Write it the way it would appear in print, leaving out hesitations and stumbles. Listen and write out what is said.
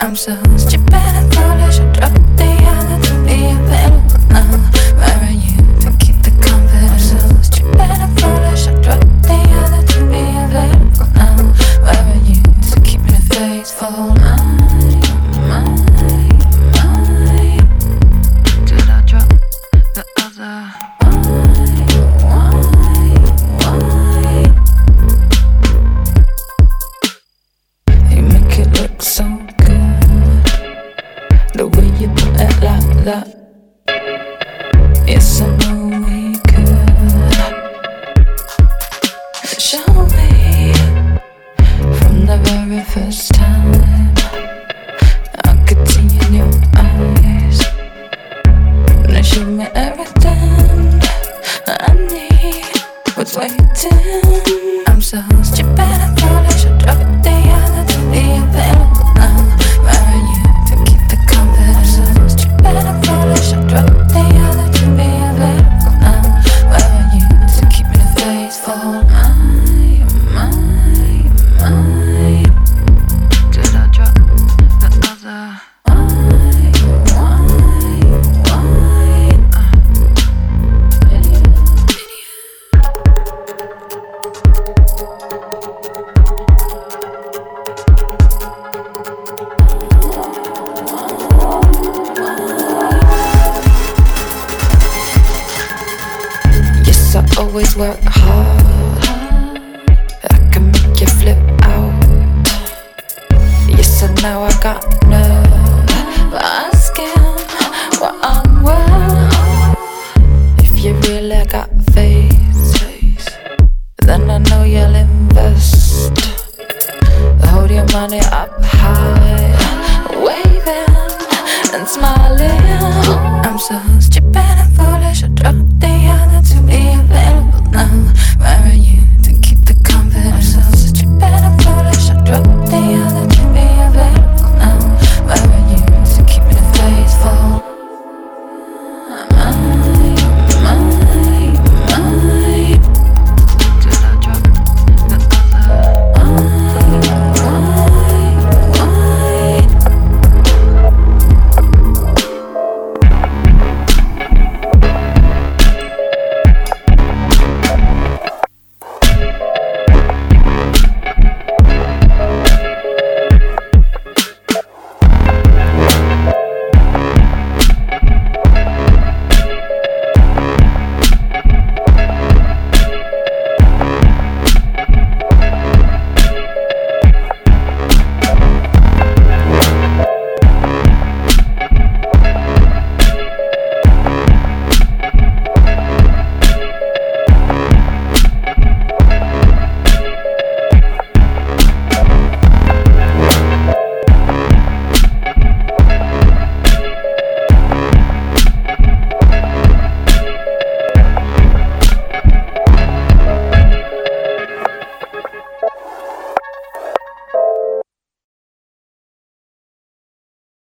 I'm so stupid and foolish. I dropped the other to be available now. Where are you to keep the confidence? I'm so stupid and foolish. I dropped the other to be available now. Where are you to keep me faithful? Mine. Did I drop the other? You make it look so good, the way you put it like that. Yes, I know we could. Shall we? From the very first time, I could see in your eyes. Now show me everything I need. What's waiting? I'm so stupid and foolish. I dropped the other to be available now. Where are you to keep the confidence? I'm so stupid and foolish. I dropped the other to be available now. Where are you to keep me faithful? Did I drop the other? Yes, I always work hard. I can make you flip out. Yes, and now I got nerve asking what I'm worth. If you really got faith, then I know you'll invest. Hold your money up high, waving and smiling. I'm so stupid and foolish. I dropped the other to be available now. Where are you